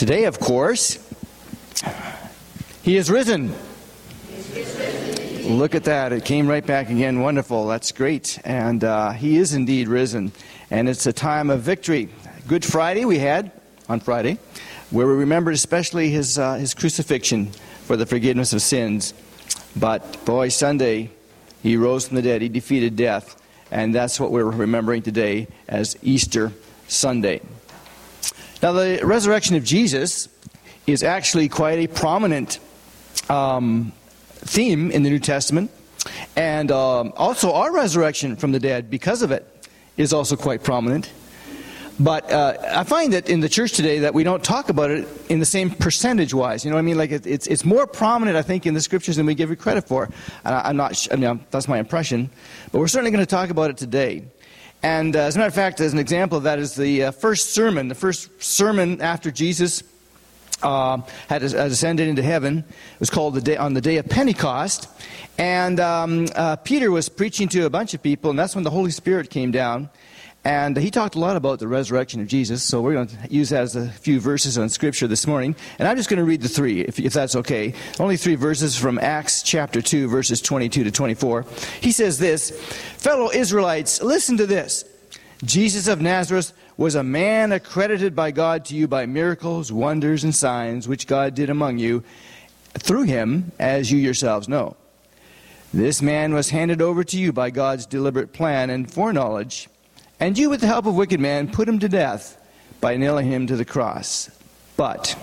Today, of course, He is risen. Look at that. It came right back again. Wonderful. That's great. And He is indeed risen. And it's a time of victory. Good Friday we had on Friday, where we remembered especially His crucifixion for the forgiveness of sins. But, boy, Sunday, He rose from the dead. He defeated death. And that's what we're remembering today as Easter Sunday. Now, the resurrection of Jesus is actually quite a prominent theme in the New Testament. And also our resurrection from the dead, because of it, is also quite prominent. But I find that in the church today that we don't talk about it in the same percentage-wise. You know what I mean? Like it's more prominent, I think, in the Scriptures than we give it credit for. That's my impression. But we're certainly going to talk about it today. And as a matter of fact, as an example of that is the first sermon after Jesus had ascended into heaven. It was called on the day of Pentecost. And Peter was preaching to a bunch of people, and that's when the Holy Spirit came down. And he talked a lot about the resurrection of Jesus, so we're going to use that as a few verses on Scripture this morning. And I'm just going to read the three, if that's okay. Only 3 verses from Acts chapter 2, verses 22 to 24. He says this, "Fellow Israelites, listen to this. Jesus of Nazareth was a man accredited by God to you by miracles, wonders, and signs, which God did among you through him, as you yourselves know. This man was handed over to you by God's deliberate plan and foreknowledge, and you, with the help of wicked men, put him to death by nailing him to the cross. But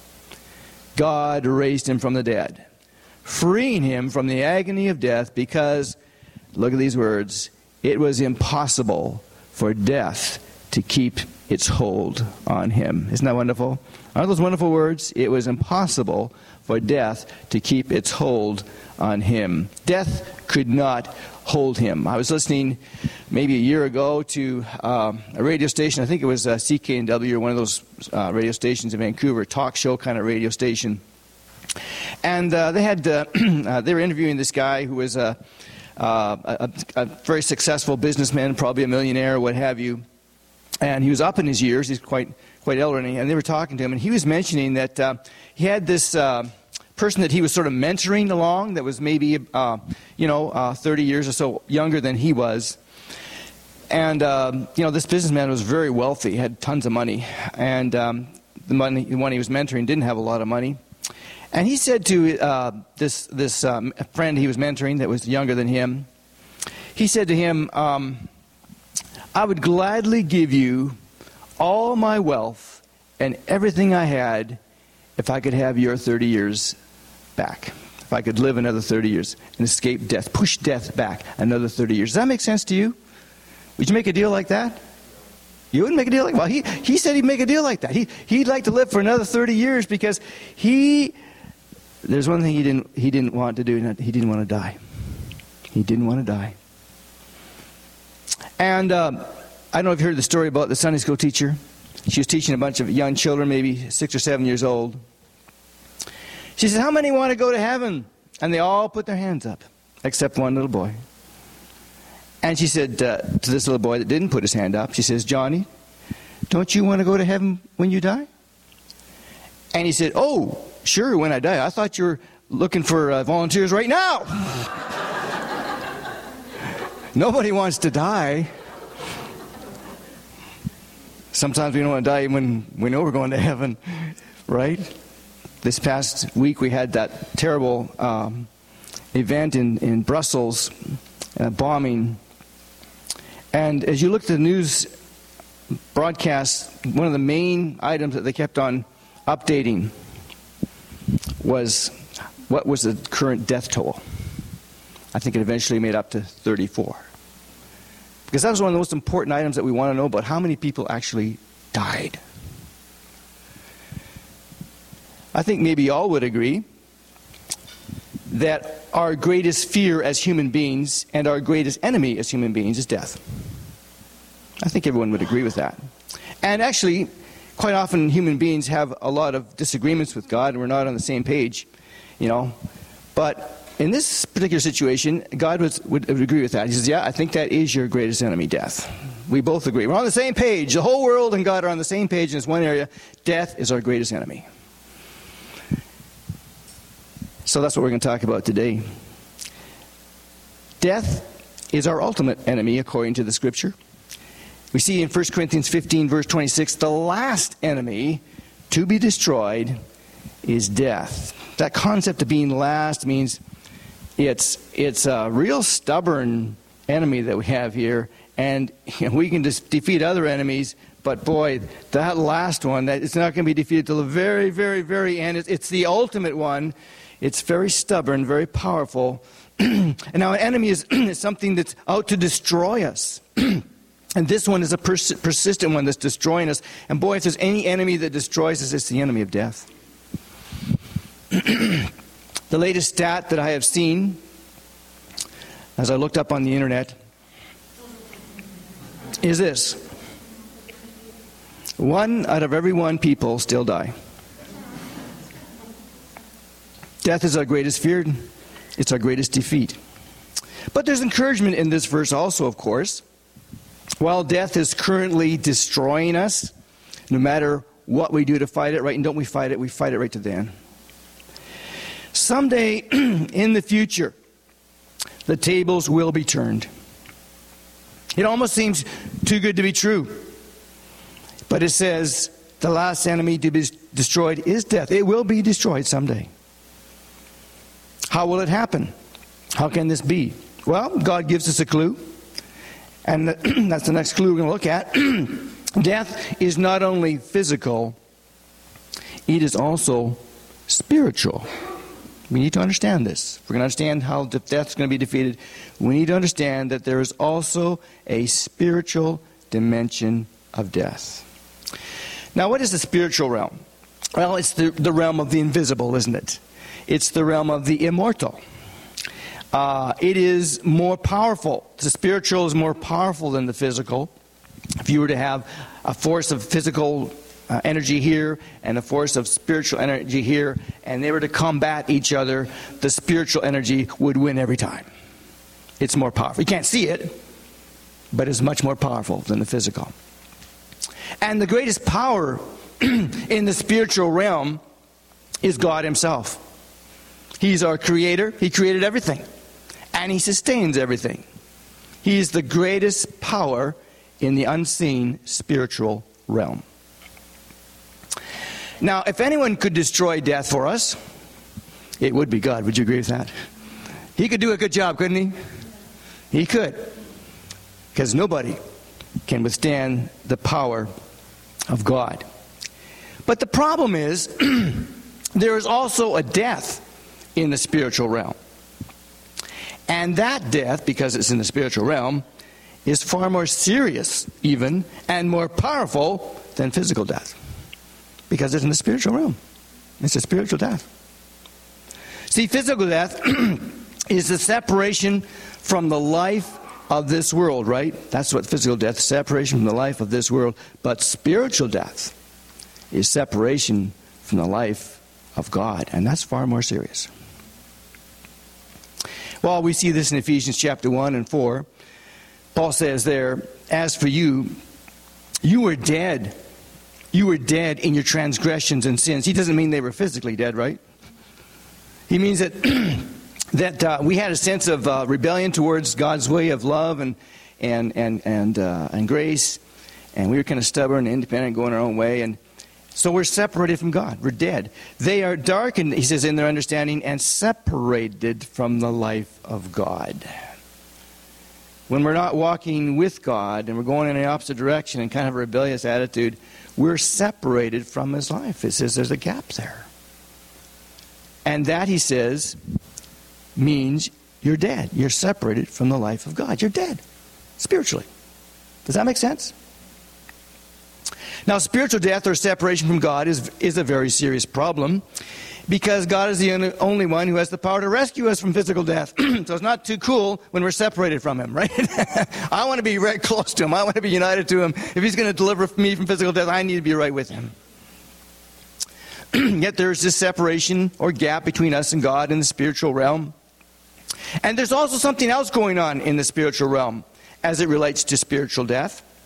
God raised him from the dead, freeing him from the agony of death because," look at these words, "it was impossible for death to keep its hold on him." Isn't that wonderful? Aren't those wonderful words? It was impossible for death to keep its hold on him. Death could not hold him. I was listening maybe a year ago to a radio station. I think it was CKNW, or one of those radio stations in Vancouver, talk show kind of radio station. And they were interviewing this guy who was a very successful businessman, probably a millionaire, what have you. And he was up in his years. He's quite elderly. And they were talking to him, and he was mentioning that he had this person that he was sort of mentoring along that was maybe 30 years or so younger than he was. And this businessman was very wealthy, had tons of money, and the one he was mentoring didn't have a lot of money. And he said to this friend he was mentoring that was younger than him, he said to him, "I would gladly give you all my wealth and everything I had if I could have your 30 years back. If I could live another 30 years and escape death, push death back another 30 years. Does that make sense to you? Would you make a deal like that? You wouldn't make a deal like that? Well, he said he'd make a deal like that. He'd like to live for another 30 years because there's one thing he didn't want to do. He didn't want to die. He didn't want to die. And I don't know if you heard the story about the Sunday school teacher. She was teaching a bunch of young children, maybe 6 or 7 years old. She said, "How many want to go to heaven?" And they all put their hands up, except one little boy. And she said to this little boy that didn't put his hand up, she says, "Johnny, don't you want to go to heaven when you die?" And he said, "Oh, sure, when I die. I thought you were looking for volunteers right now." Nobody wants to die. Sometimes we don't want to die when we know we're going to heaven, right? This past week we had that terrible event in Brussels, bombing. And as you look at the news broadcast, one of the main items that they kept on updating was what was the current death toll. I think it eventually made up to 34. Because that was one of the most important items that we want to know about, how many people actually died. I think maybe all would agree that our greatest fear as human beings and our greatest enemy as human beings is death. I think everyone would agree with that. And actually, quite often human beings have a lot of disagreements with God, and we're not on the same page, But in this particular situation, God would agree with that. He says, "Yeah, I think that is your greatest enemy, death." We both agree. We're on the same page. The whole world and God are on the same page in this one area. Death is our greatest enemy. So that's what we're going to talk about today. Death is our ultimate enemy, according to the Scripture. We see in 1 Corinthians 15, verse 26, the last enemy to be destroyed is death. That concept of being last means it's a real stubborn enemy that we have here, and we can just defeat other enemies, but boy, that last one, that it's not going to be defeated till the very, very, very end. It's the ultimate one. It's very stubborn, very powerful. And now an enemy is something that's out to destroy us. And this one is a persistent one that's destroying us. And boy, if there's any enemy that destroys us, it's the enemy of death. The latest stat that I have seen, as I looked up on the internet, is this. 1 out of every 1 people still die. Death is our greatest fear. It's our greatest defeat. But there's encouragement in this verse also, of course. While death is currently destroying us, no matter what we do to fight it, right? And don't we fight it right to the end. Someday in the future, the tables will be turned. It almost seems too good to be true. But it says the last enemy to be destroyed is death. It will be destroyed someday. How will it happen? How can this be? Well, God gives us a clue. And that's the next clue we're going to look at. Death is not only physical, it is also spiritual. We need to understand this. If we're going to understand how death is going to be defeated, we need to understand that there is also a spiritual dimension of death. Now, what is the spiritual realm? Well, it's the realm of the invisible, isn't it? It's the realm of the immortal. It is more powerful. The spiritual is more powerful than the physical. If you were to have a force of physical energy here and a force of spiritual energy here, and they were to combat each other, the spiritual energy would win every time. It's more powerful. You can't see it, but it's much more powerful than the physical. And the greatest power in the spiritual realm is God Himself. He's our creator. He created everything. And He sustains everything. He is the greatest power in the unseen spiritual realm. Now, if anyone could destroy death for us, it would be God. Would you agree with that? He could do a good job, couldn't He? He could. Because nobody can withstand the power of God. But the problem is, there is also a death in the spiritual realm. And that death, because it's in the spiritual realm, is far more serious even and more powerful than physical death. Because it's in the spiritual realm. It's a spiritual death. See, physical death is the separation from the life of this world, right? That's what physical death is, separation from the life of this world. But spiritual death is separation from the life of God. And that's far more serious. Well, we see this in Ephesians chapter 1 and 4. Paul says there, as for you, you were dead. You were dead in your transgressions and sins. He doesn't mean they were physically dead, right? He means that that we had a sense of rebellion towards God's way of love and grace, and we were kind of stubborn and independent, going our own way, and so we're separated from God. We're dead. They are darkened, he says, in their understanding, and separated from the life of God. When we're not walking with God and we're going in the opposite direction and kind of a rebellious attitude, we're separated from His life. It says there's a gap there. And that, he says, means you're dead. You're separated from the life of God. You're dead, spiritually. Does that make sense? Now, spiritual death or separation from God is a very serious problem, because God is the only one who has the power to rescue us from physical death. So it's not too cool when we're separated from Him, right? I want to be right close to Him. I want to be united to Him. If He's going to deliver me from physical death, I need to be right with Him. Yet there's this separation or gap between us and God in the spiritual realm. And there's also something else going on in the spiritual realm as it relates to spiritual death.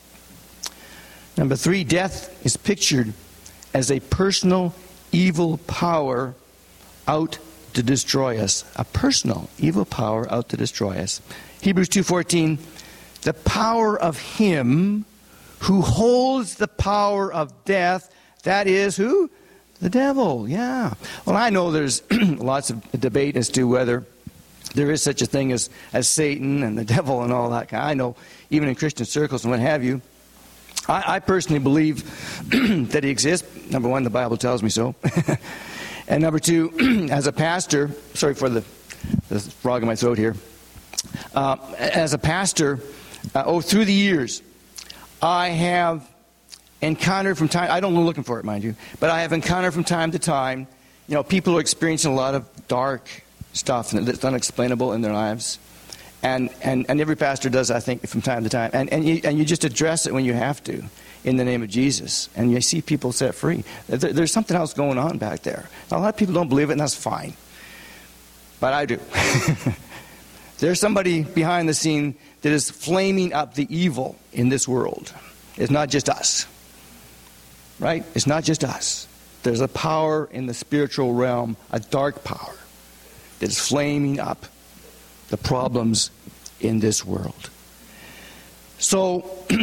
Number 3, death is pictured as a personal evil power out to destroy us. A personal evil power out to destroy us. Hebrews 2:14, the power of him who holds the power of death, that is who? The devil, yeah. Well, I know there's lots of debate as to whether there is such a thing as Satan and the devil and all that. I know even in Christian circles and what have you. I personally believe that he exists. Number 1, the Bible tells me so. And number 2, as a pastor, sorry for the frog in my throat here. As a pastor, through the years, I have encountered from time, I don't go looking for it, mind you, but I have encountered from time to time, people are experiencing a lot of dark stuff that's unexplainable in their lives. And every pastor does, I think, from time to time. And you just address it when you have to, in the name of Jesus. And you see people set free. There's something else going on back there. Now, a lot of people don't believe it, and that's fine. But I do. There's somebody behind the scene that is flaming up the evil in this world. It's not just us. Right? It's not just us. There's a power in the spiritual realm, a dark power, that is flaming up the problems in this world. So,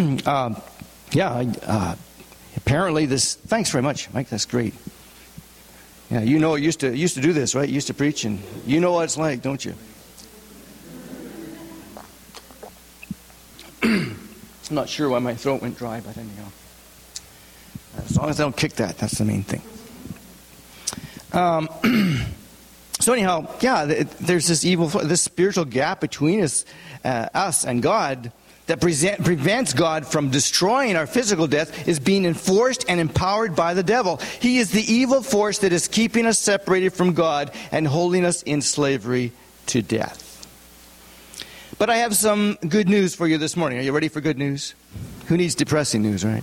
apparently this. Thanks very much, Mike. That's great. Yeah, you used to do this, right? You used to preach, and you know what it's like, don't you? I'm not sure why my throat went dry, but anyhow, as long as I don't kick that, that's the main thing. So anyhow, there's this this spiritual gap between us and God that prevents God from destroying our physical death is being enforced and empowered by the devil. He is the evil force that is keeping us separated from God and holding us in slavery to death. But I have some good news for you this morning. Are you ready for good news? Who needs depressing news, right?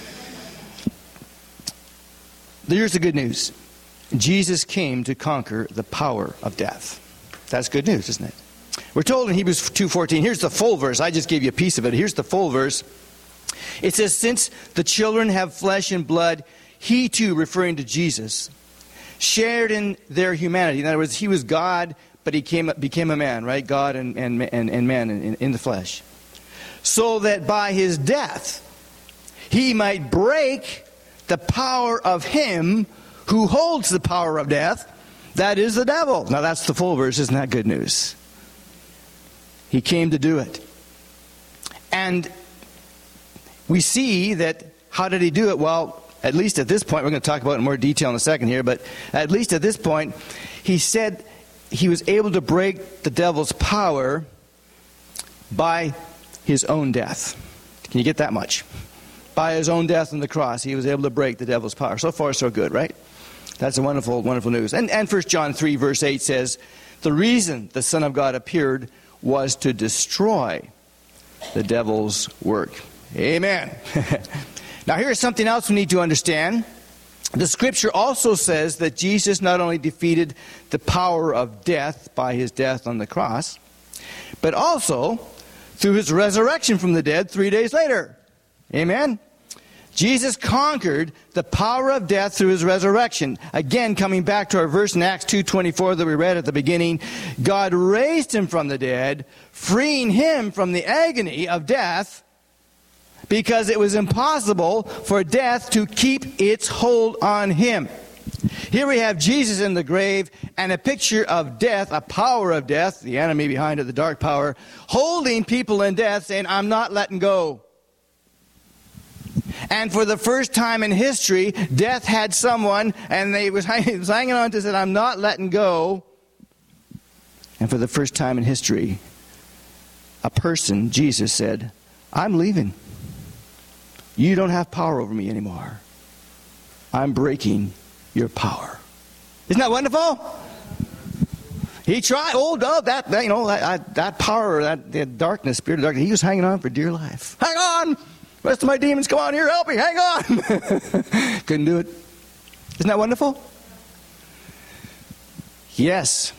Here's the good news. Jesus came to conquer the power of death. That's good news, isn't it? We're told in Hebrews 2:14, here's the full verse. I just gave you a piece of it. Here's the full verse. It says, since the children have flesh and blood, he too, referring to Jesus, shared in their humanity. In other words, he was God, but he became a man, right? God and man in the flesh. So that by his death, he might break the power of him who holds the power of death, that is the devil. Now that's the full verse. Isn't that good news? He came to do it. And we see that, how did he do it? Well, at least at this point, we're going to talk about it in more detail in a second here, but at least at this point, he said he was able to break the devil's power by his own death. Can you get that much? By his own death on the cross, he was able to break the devil's power. So far, so good, right? That's a wonderful, wonderful news. And 1 John 3, verse 8 says, the reason the Son of God appeared was to destroy the devil's work. Amen. Now, here's something else we need to understand. The Scripture also says that Jesus not only defeated the power of death by his death on the cross, but also through his resurrection from the dead 3 days later. Amen. Jesus conquered the power of death through his resurrection. Again, coming back to our verse in Acts 2:24 that we read at the beginning, God raised him from the dead, freeing him from the agony of death, because it was impossible for death to keep its hold on him. Here we have Jesus in the grave and a picture of death, a power of death, the enemy behind it, the dark power, holding people in death, saying, I'm not letting go. And for the first time in history, death had someone, and he was hanging on to it, I'm not letting go. And for the first time in history, a person, Jesus, said, I'm leaving. You don't have power over me anymore. I'm breaking your power. Isn't that wonderful? He tried. That power, that darkness, spirit of darkness. He was hanging on for dear life. Hang on. Rest of my demons, come on here, help me, hang on. Couldn't do it. Isn't that wonderful? Yes.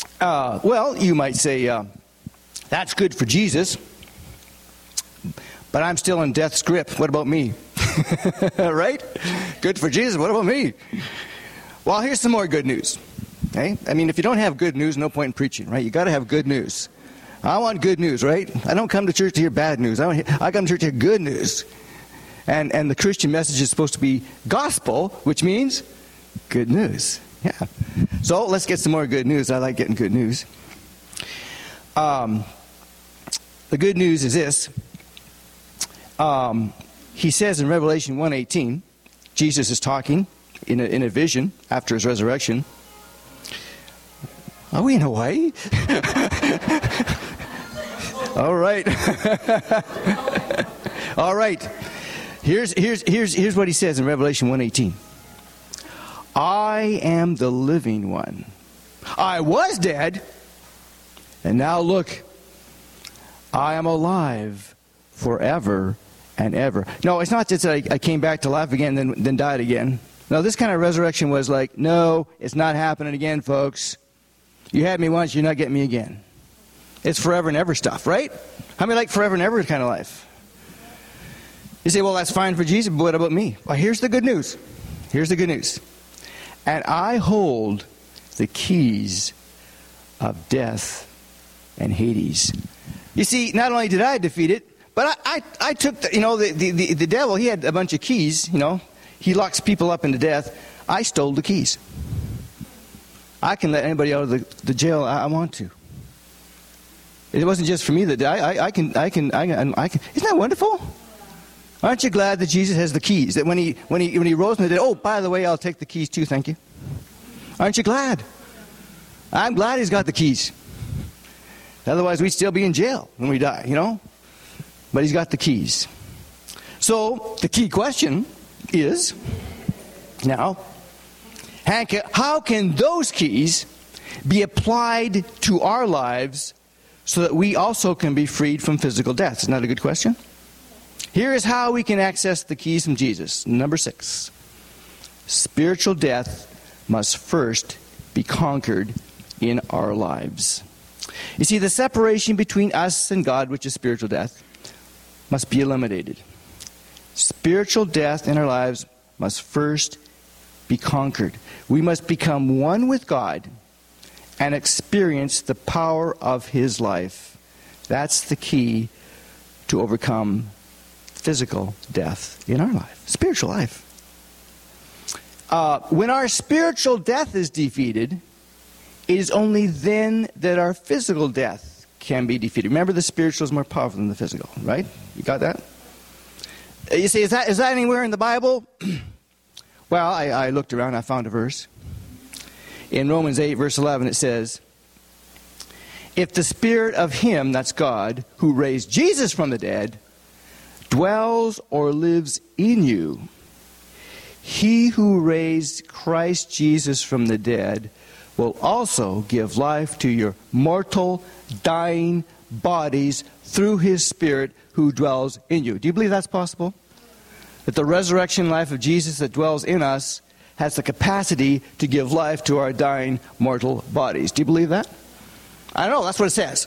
Well, you might say, that's good for Jesus. But I'm still in death's grip. What about me? Right? Good for Jesus. What about me? Well, here's some more good news. Okay? I mean, if you don't have good news, no point in preaching, right? You got to have good news. I want good news, right? I don't come to church to hear bad news. I come to church to hear good news. And the Christian message is supposed to be gospel, which means good news. Yeah. So let's get some more good news. I like getting good news. The good news is this. He says in Revelation 1:18, Jesus is talking in a vision after his resurrection. Are we in Hawaii? All right. All right. Here's what he says in Revelation 1:18. I am the living one. I was dead, and now look, I am alive forever and ever. No, it's not just that I came back to life again and then died again. No, this kind of resurrection was like, no, it's not happening again, folks. You had me once, you're not getting me again. It's forever and ever stuff, right? How many like forever and ever kind of life? You say, well, that's fine for Jesus, but what about me? Well, here's the good news. Here's the good news. And I hold the keys of death and Hades. You see, not only did I defeat it, but I took the devil. He had a bunch of keys. He locks people up into death. I stole the keys. I can let anybody out of the jail I want to. It wasn't just for me that I can. Isn't that wonderful? Aren't you glad that Jesus has the keys? That when he rose from the dead, oh, by the way, I'll take the keys too, thank you. Aren't you glad? I'm glad he's got the keys. Otherwise, we'd still be in jail when we die, But he's got the keys. So, the key question is, now, Hank, how can those keys be applied to our lives so that we also can be freed from physical death? Isn't that a good question? Here is how we can access the keys from Jesus. Number 6. Spiritual death must first be conquered in our lives. You see, the separation between us and God, which is spiritual death, must be eliminated. Spiritual death in our lives must first be conquered. We must become one with God and experience the power of His life. That's the key to overcome physical death in our life, spiritual life. When our spiritual death is defeated, it is only then that our physical death can be defeated. Remember, the spiritual is more powerful than the physical, right? You got that? You say, is that anywhere in the Bible? Well, I looked around, I found a verse. In Romans 8, verse 11, it says, if the spirit of Him, that's God, who raised Jesus from the dead, dwells or lives in you, He who raised Christ Jesus from the dead will also give life to your mortal, dying bodies through His Spirit who dwells in you. Do you believe that's possible? That the resurrection life of Jesus that dwells in us has the capacity to give life to our dying mortal bodies. Do you believe that? I don't know. That's what it says.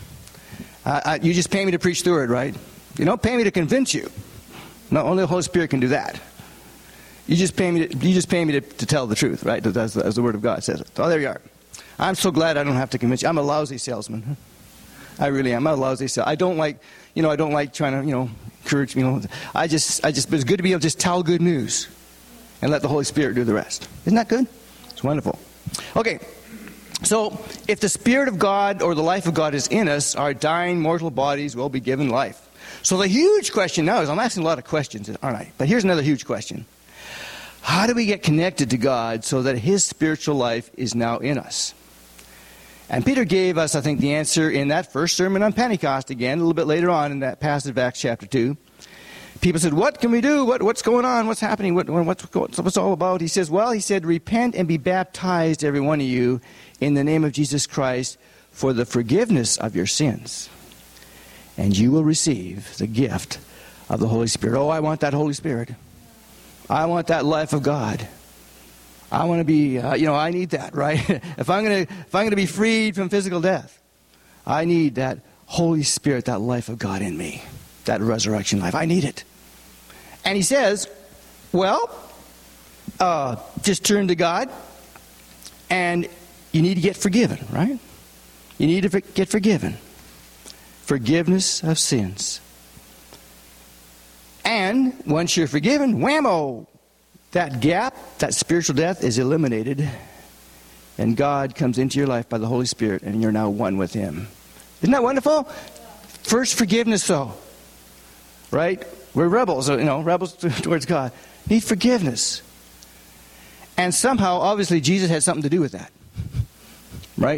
You just pay me to preach the word, right? You don't pay me to convince you. No, only the Holy Spirit can do that. You just pay me to tell the truth, right? As the Word of God says it. Oh, there you are. I'm so glad I don't have to convince you. I'm a lousy salesman. I really am. I'm a lousy salesman. I don't like trying to, encourage, I just, but it's good to be able to just tell good news and let the Holy Spirit do the rest. Isn't that good? It's wonderful. Okay. So, if the Spirit of God or the life of God is in us, our dying mortal bodies will be given life. So the huge question now is, I'm asking a lot of questions, aren't I? But here's another huge question. How do we get connected to God so that His spiritual life is now in us? And Peter gave us, I think, the answer in that first sermon on Pentecost again, a little bit later on in that passage of Acts chapter 2. People said, what can we do? What's going on? What's happening? What's it all about? He says, repent and be baptized, every one of you, in the name of Jesus Christ for the forgiveness of your sins. And you will receive the gift of the Holy Spirit. Oh, I want that Holy Spirit. I want that life of God. I want to be, I need that, right? If I'm going to be freed from physical death, I need that Holy Spirit, that life of God in me. that resurrection life. I need it. And he says, well, just turn to God, and you need to get forgiven, right? You need to get forgiven. Forgiveness of sins. And once you're forgiven, whammo, that gap, that spiritual death is eliminated, and God comes into your life by the Holy Spirit, and you're now one with Him. Isn't that wonderful? First, forgiveness, though. Right? We're rebels, rebels towards God. Need forgiveness. And somehow, obviously, Jesus had something to do with that. Right?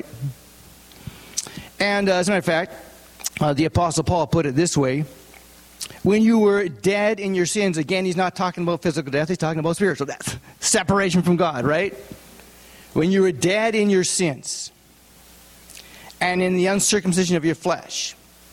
And as a matter of fact, the Apostle Paul put it this way. When you were dead in your sins, again, he's not talking about physical death, he's talking about spiritual death. Separation from God, right? When you were dead in your sins and in the uncircumcision of your flesh,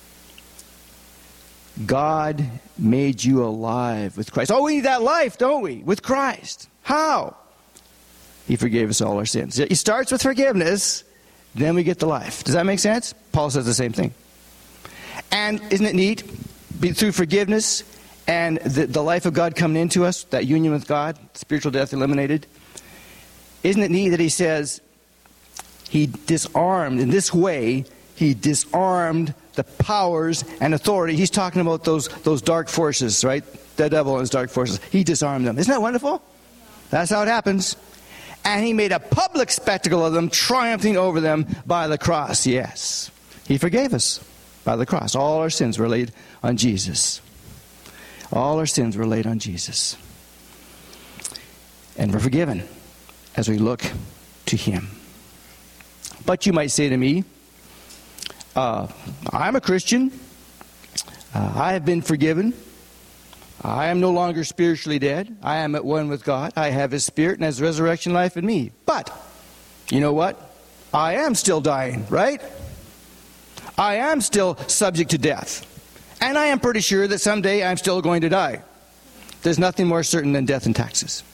God made you alive with Christ. Oh, we need that life, don't we? With Christ. How? He forgave us all our sins. It starts with forgiveness, then we get the life. Does that make sense? Paul says the same thing. And isn't it neat? Through forgiveness and the life of God coming into us, that union with God, spiritual death eliminated. Isn't it neat that he says he disarmed, in this way, he disarmed the powers and authority. He's talking about those dark forces, right? The devil and his dark forces. He disarmed them. Isn't that wonderful? That's how it happens. And he made a public spectacle of them, triumphing over them by the cross. Yes. He forgave us by the cross. All our sins were laid on Jesus. All our sins were laid on Jesus. And we're forgiven as we look to Him. But you might say to me, I'm a Christian. I have been forgiven. I am no longer spiritually dead. I am at one with God. I have His Spirit and His resurrection life in me. But, you know what? I am still dying, right? I am still subject to death. And I am pretty sure that someday I'm still going to die. There's nothing more certain than death and taxes.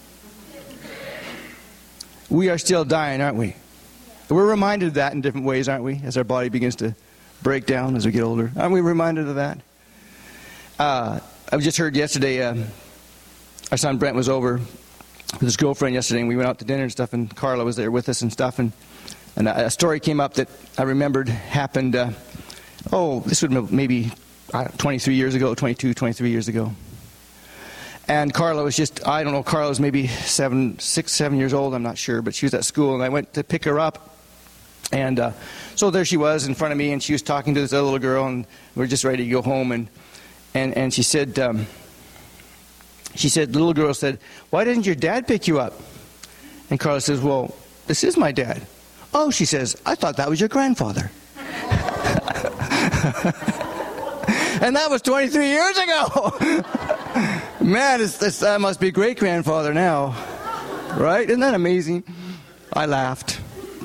We are still dying, aren't we? We're reminded of that in different ways, aren't we? As our body begins to break down as we get older. Aren't we reminded of that? I just heard yesterday, our son Brent was over with his girlfriend yesterday, and we went out to dinner and stuff, and Carla was there with us and stuff, and a story came up that I remembered happened, this would have maybe 23 years ago, 22, 23 years ago. And Carla was Carla was maybe 6, 7 years old, I'm not sure, but she was at school, and I went to pick her up. And so there she was in front of me, and she was talking to this other little girl, and we were just ready to go home. And she said, the little girl said, "Why didn't your dad pick you up?" And Carla says, "Well, this is my dad." "Oh," she says, "I thought that was your grandfather." And that was 23 years ago. Man, that must be great-grandfather now. Right? Isn't that amazing? I laughed.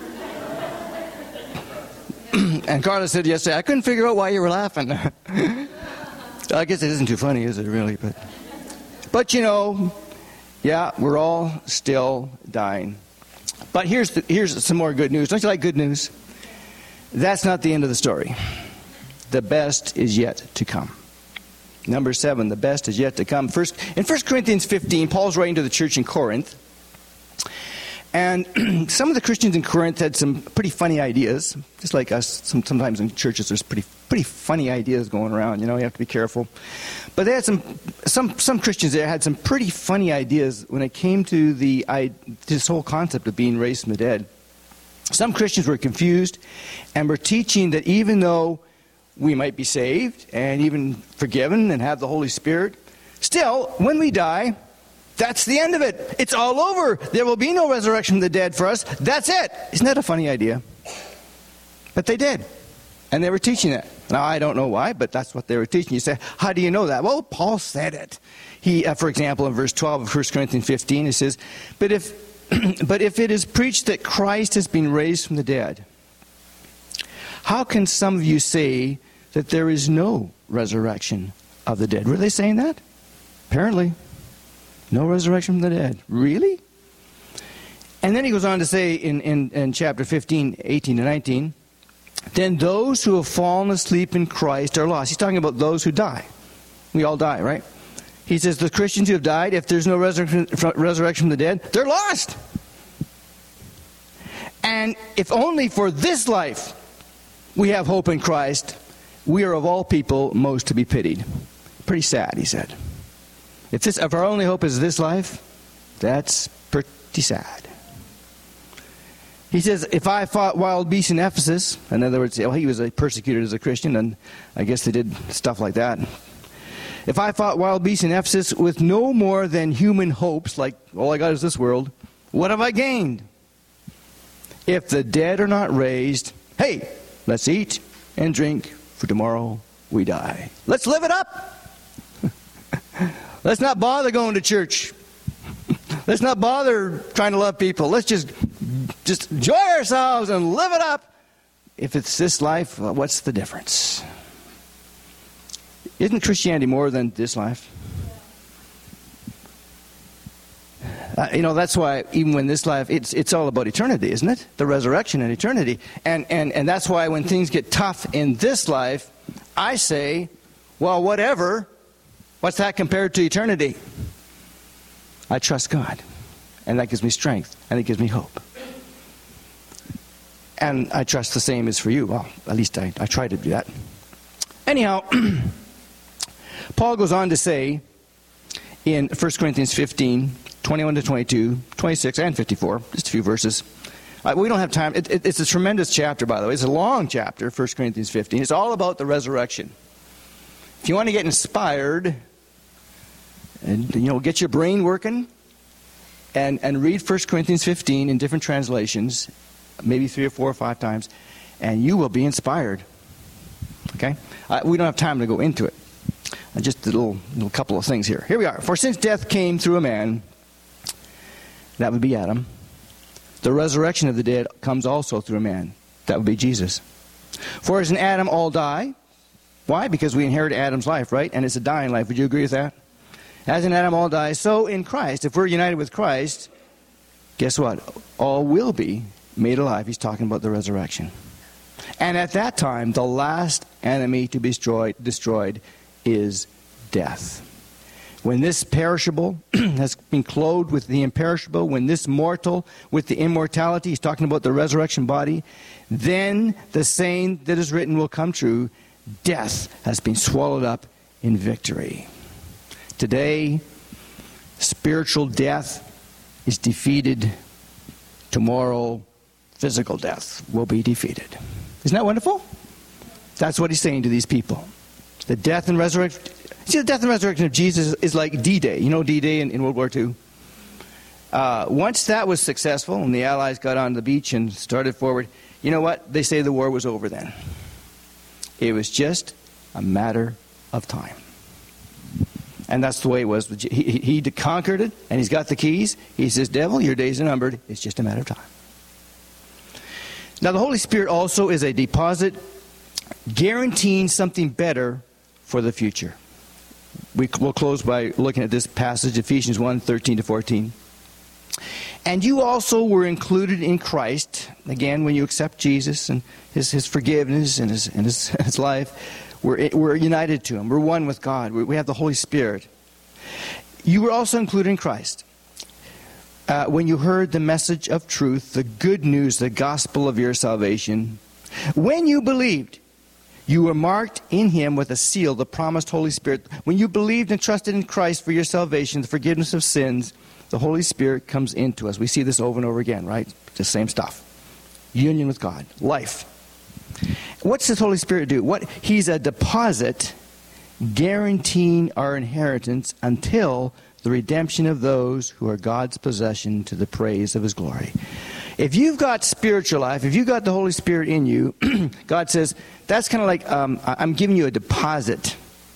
And Carla said yesterday, "I couldn't figure out why you were laughing." I guess it isn't too funny, is it, really? But yeah, we're all still dying. But here's some more good news. Don't you like good news? That's not the end of the story. The best is yet to come. Number 7, the best is yet to come. In 1 Corinthians 15, Paul's writing to the church in Corinth. And some of the Christians in Corinth had some pretty funny ideas. Just like us, sometimes in churches there's pretty funny ideas going around. You have to be careful. But they had some Christians there had some pretty funny ideas when it came to this whole concept of being raised from the dead. Some Christians were confused and were teaching that even though we might be saved and even forgiven and have the Holy Spirit, still, when we die, that's the end of it. It's all over. There will be no resurrection from the dead for us. That's it. Isn't that a funny idea? But they did. And they were teaching it. Now, I don't know why, but that's what they were teaching. You say, how do you know that? Well, Paul said it. He, for example, in verse 12 of 1 Corinthians 15, he says, But if it is preached that Christ has been raised from the dead, how can some of you say that there is no resurrection of the dead? Were they saying that? Apparently. No resurrection from the dead. Really? And then he goes on to say in chapter 15, 18 to 19, then those who have fallen asleep in Christ are lost. He's talking about those who die. We all die, right? He says the Christians who have died, if there's no resurrection from the dead, they're lost. And if only for this life we have hope in Christ, we are of all people most to be pitied. Pretty sad, he said. If our only hope is this life, that's pretty sad. He says, if I fought wild beasts in Ephesus, in other words, he was persecuted as a Christian, and I guess they did stuff like that. If I fought wild beasts in Ephesus with no more than human hopes, like all I got is this world, what have I gained? If the dead are not raised, hey, let's eat and drink, for tomorrow we die. Let's live it up. Let's not bother going to church. Let's not bother trying to love people. Let's just enjoy ourselves and live it up. If it's this life, what's the difference? Isn't Christianity more than this life? That's why even when this life, it's all about eternity, isn't it? The resurrection and eternity. And that's why when things get tough in this life, I say, well, whatever. What's that compared to eternity? I trust God. And that gives me strength. And it gives me hope. And I trust the same is for you. Well, at least I try to do that. Anyhow, Paul goes on to say in 1 Corinthians 15, 21 to 22, 26 and 54, just a few verses. We don't have time. It's a tremendous chapter, by the way. It's a long chapter, 1 Corinthians 15. It's all about the resurrection. If you want to get inspired, and get your brain working, and read 1 Corinthians 15 in different translations, maybe 3 or 4 or 5 times, and you will be inspired. Okay? We don't have time to go into it. Just a little couple of things here. Here we are. For since death came through a man, that would be Adam, the resurrection of the dead comes also through a man. That would be Jesus. For as in Adam all die. Why? Because we inherit Adam's life, right? And it's a dying life. Would you agree with that? As in Adam all die, so in Christ. If we're united with Christ, guess what? All will be made alive. He's talking about the resurrection. And at that time, the last enemy to be destroyed is death. When this perishable has been clothed with the imperishable, when this mortal with the immortality, he's talking about the resurrection body, then the saying that is written will come true, death has been swallowed up in victory. Today, spiritual death is defeated. Tomorrow, physical death will be defeated. Isn't that wonderful? That's what he's saying to these people. The death and resurrection. See, the death and resurrection of Jesus is like D-Day. You know D-Day in World War II? Once that was successful and the Allies got on the beach and started forward, you know what? They say the war was over then. It was just a matter of time. And that's the way it was. He conquered it, and he's got the keys. He says, devil, your days are numbered. It's just a matter of time. Now, the Holy Spirit also is a deposit guaranteeing something better for the future. We'll close by looking at this passage, Ephesians 1, 13 to 14. And you also were included in Christ. Again, when you accept Jesus and his forgiveness and his life, we're united to him. We're one with God. We have the Holy Spirit. You were also included in Christ. When you heard the message of truth, the good news, the gospel of your salvation, when you believed, you were marked in him with a seal, the promised Holy Spirit. When you believed and trusted in Christ for your salvation, the forgiveness of sins, the Holy Spirit comes into us. We see this over and over again, right? The same stuff. Union with God. Life. What's this Holy Spirit do? He's a deposit guaranteeing our inheritance until the redemption of those who are God's possession to the praise of his glory. If you've got spiritual life, if you've got the Holy Spirit in you, God says, that's kind of like I'm giving you a deposit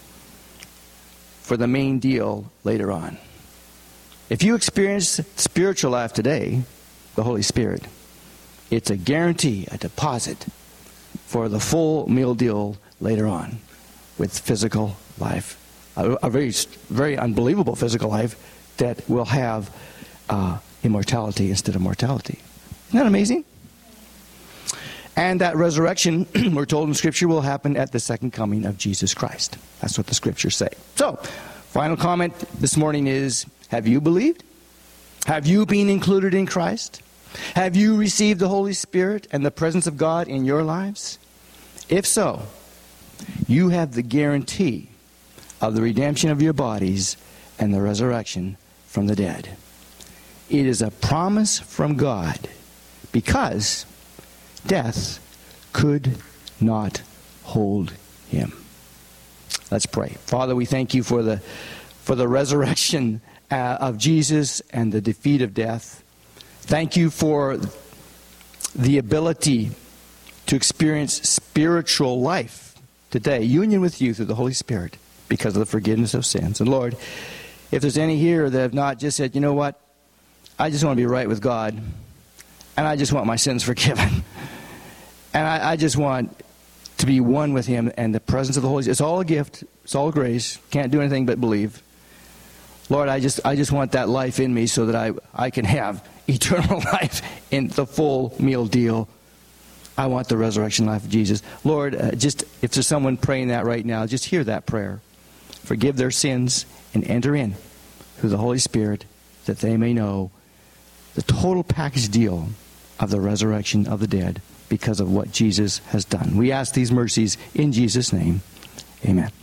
for the main deal later on. If you experience spiritual life today, the Holy Spirit, it's a guarantee, a deposit for the full meal deal later on with physical life. A very, very unbelievable physical life that will have immortality instead of mortality. Isn't that amazing? And that resurrection, we're told in Scripture, will happen at the second coming of Jesus Christ. That's what the Scriptures say. So, final comment this morning is, have you believed? Have you been included in Christ? Have you received the Holy Spirit and the presence of God in your lives? If so, you have the guarantee of the redemption of your bodies and the resurrection from the dead. It is a promise from God because death could not hold him. Let's pray. Father, we thank you for the resurrection of Jesus and the defeat of death. Thank you for the ability to experience spiritual life today, union with you through the Holy Spirit because of the forgiveness of sins. And Lord, if there's any here that have not just said, you know what, I just want to be right with God, and I just want my sins forgiven, and I just want to be one with him and the presence of the Holy Spirit. It's all a gift. It's all grace. Can't do anything but believe. Lord, I just want that life in me so that I can have eternal life in the full meal deal. I want the resurrection life of Jesus. Lord, just if there's someone praying that right now, just hear that prayer. Forgive their sins and enter in through the Holy Spirit that they may know the total package deal of the resurrection of the dead because of what Jesus has done. We ask these mercies in Jesus' name. Amen.